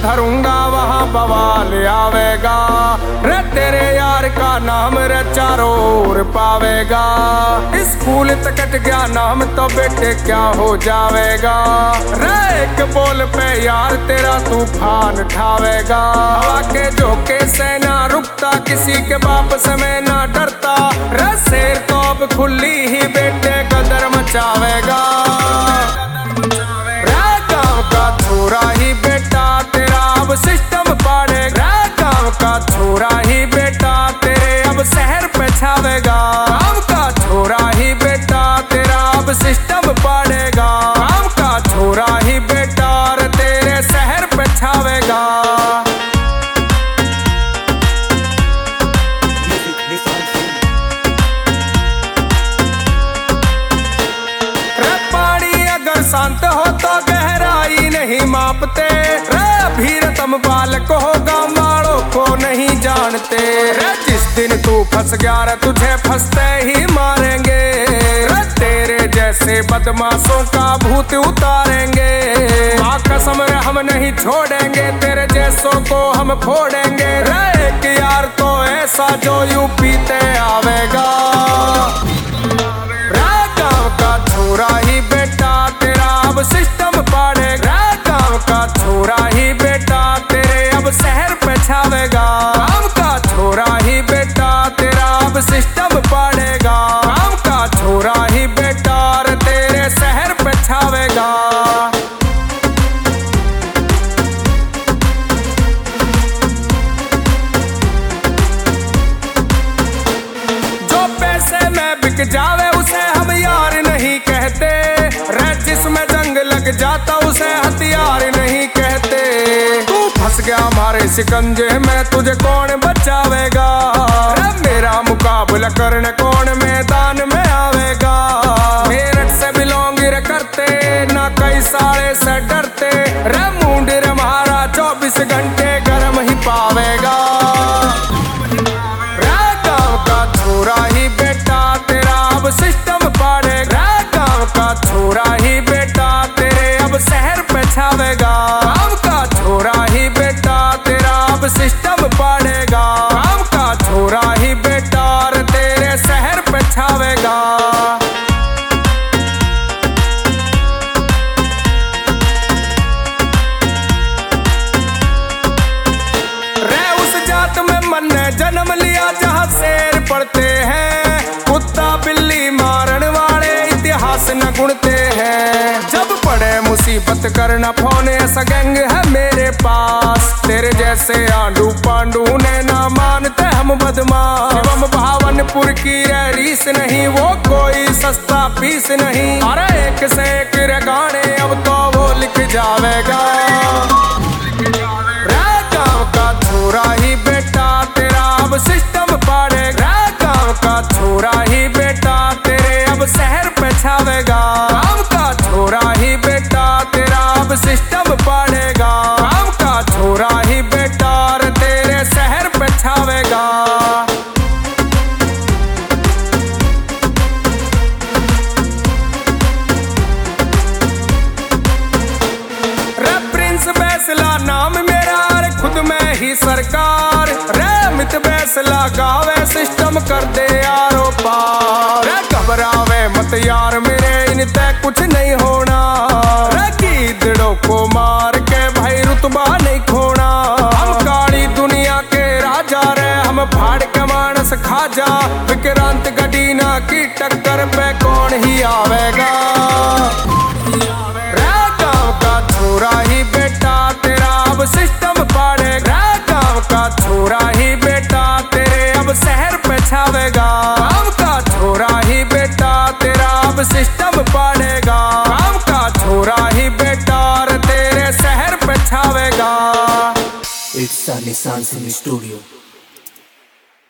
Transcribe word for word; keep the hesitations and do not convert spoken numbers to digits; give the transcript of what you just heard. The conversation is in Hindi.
धरूंगा वहाँ बवाल आवेगा। रे तेरे यार का नाम रे चारों ओर पावेगा। स्कूल तक कट गया नाम तो बेटे क्या हो जावेगा। रे एक बोल पे यार तेरा तूफान उठावेगा। हवा के झोंके से ना रुकता, किसी के बाप से मैं ना डरता। रे शेर तो अब खुली ही बेटे कदर मचावेगा। गाँव का छोरा ही बेटा तेरा अब सिस्टम पाड़ेगा। गाँव का छोरा ही बेटा तेरे अब शहर पे छावेगा। गाँव का छोरा ही बेटा तेरा अब सिस्टम पाड़ेगा। गाँव का छोरा ही बेटा तेरे शहर पे छावेगा। शांत हो तो गहराई नहीं मापते। रे भीरतम बालक होगा माड़ों को नहीं जानते। रे जिस दिन तू फंस गया रे तुझे फंसते ही मारेंगे। रे तेरे जैसे बदमाशों का भूत उतारेंगे। माँ कसम रे हम नहीं छोड़ेंगे, तेरे जैसों को हम फोड़ेंगे। रे एक यार तो ऐसा जो यूपी ते आवेगा। गाँव का छोरा ही बेटा तेरा अब सिस्टम पाड़ेगा। गाँव का छोरा ही बेटा तेरे अब शहर पे छावेगा। गाँव का छोरा ही बेटा तेरा अब सिस्टम पाड़ेगा। गाँव का छोरा ही बेटा तेरे शहर पे छावेगा। जो पैसे में बिक जावे उसे हम यार नहीं कहते। रे जिसमें जंग लग जाता उसे हथियार नहीं कहते। तू फंस गया हमारे शिकंजे में तुझे कौन बचावेगा। रे मेरा मुकाबला करने कौन मैदान में आवेगा। मेरठ से बिलोंग रे करते ना कई साले से डरते। रे मुंड रे हमारा चौबीस घंटे गर्म ही पावेगा। गाँव का छोरा ही बेटा तेरा अब सिस्टम पाड़ेगा। गाँव का छोरा ही बेटा तेरे अब शहर पे छावेगा। गाँव का छोरा ही बेटा तेरा अब सिस्टम पाड़ेगा। गाँव का छोरा ही बेटा तेरे शहर पे छावेगा। रे उस जात में मन ने जन्म लिया जहाँ शेर पढ़ते हैं। कुत्ता बिल्ली मारन वाले इतिहास न गुणते हैं। जब पड़े मुसीबत करना फोन ऐसा गैंग है मेरे पास। तेरे जैसे आंडू पांडू ने ना मानते हम बदमाश। शिवम भावनपुर की रीस नहीं वो कोई सस्ता पीस नहीं। अरे एक से एक रे गाने अब तो वो लिख जावेगा। गाँव का छोरा ही बेटा तेरा अब सिस्टम पाड़ेगा। गाँव का छोरा ही बेटा तेरे अब शहर पे छावेगा। गाँव का छोरा ही बेटा तेरा अब सिस्टम पाड़ेगा। गाँव का छोरा ही बेटा तेरे शहर पे छावेगा। रे प्रिंस बैसला नाम मेरा खुद में ही सरकार। रे मित बैसला गावे सिस्टम कर दे यारो पार। रे घबरावे मत यार मेरे इनते कुछ नहीं होना। रे कीदड़ों को मार के भाई रुतबा नहीं खोना। हम काली दुनिया के राजा रे हम फाड़ के मानस खाजा। विक्रांत गडीना की टक्कर पे कौन ही आवेगा। गाँव का छोरा ही बेटा तेरा अब सिस्टम पाड़ेगा। गाँव का छोरा ही बेटा तेरे अब शहर पे छावेगा। गाँव का छोरा ही बेटा तेरा अब सिस्टम पाड़ेगा। गाँव का छोरा ही बेटा तेरे शहर पे छावेगा। It's Sunny Sun Studio.